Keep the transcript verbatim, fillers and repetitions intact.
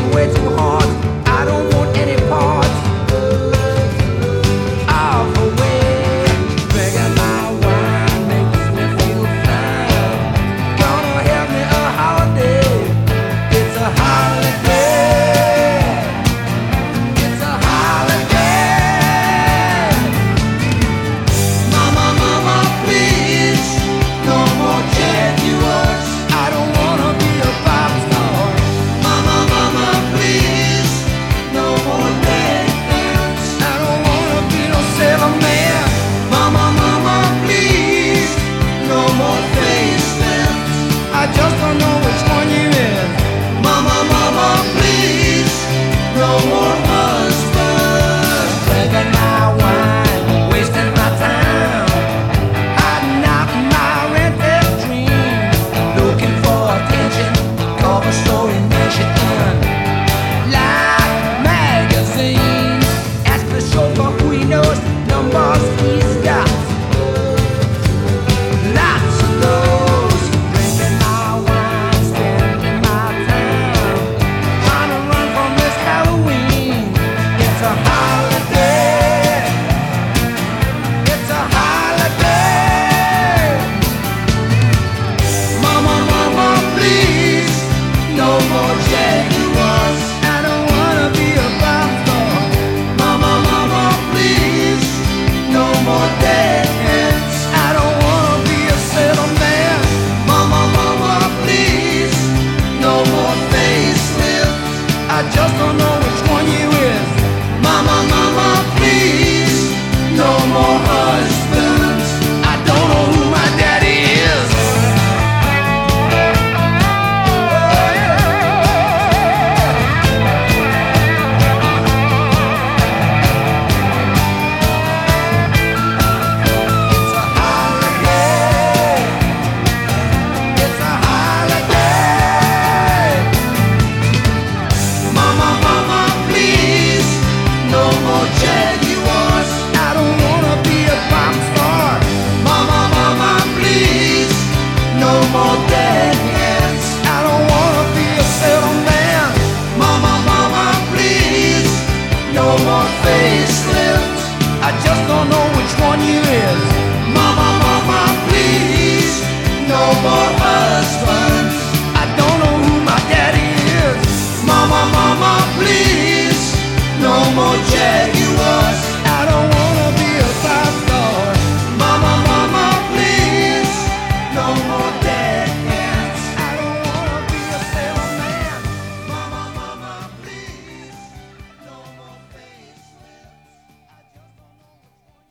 way too hard. I don't want any part of the way. Drinking my wine makes me feel fine. Gonna have me a holiday. It's a holiday. It's a holiday. Mama, mama, please, no more Jaguars. I don't wanna be a pop star. Mama, mama, please, no more dance. I don't wanna be no sailor man. Mama, mama, please, no more facelifts. I just don't know which one you is. Mama, mama, please, no more husbands. Drinking my wine, wasting my time, hiding out in my rented dream, looking for attention, cover story Michigan, Life magazine. Ask the chauffeur who he knows, numbers he's got. Lots of those. Drinking my wine, spending my time, trying to run from this Halloween. It's a holiday. It's a holiday. Mama, mama, please, no more Jaguars. I don't wanna be a pop star. Mama, mama, please, no more deadheads. I don't wanna be a sailor man. Mama, mama, please, no more facelifts. I just don't know which one you is. Mama, mama, please, no more husbands. I don't know who my daddy is. It's a holiday. It's a holiday. Mama, mama, please, no more Jaguars. I don't wanna be a pop star. Mama, mama, please, no more deadheads. I don't wanna be a sailor man. Mama, mama, please, no more facelifts. I just don't know which one you is. Mama, mama, please, no more husbands. I don't know who my daddy is. Mama, mama, please, no more Jaguars.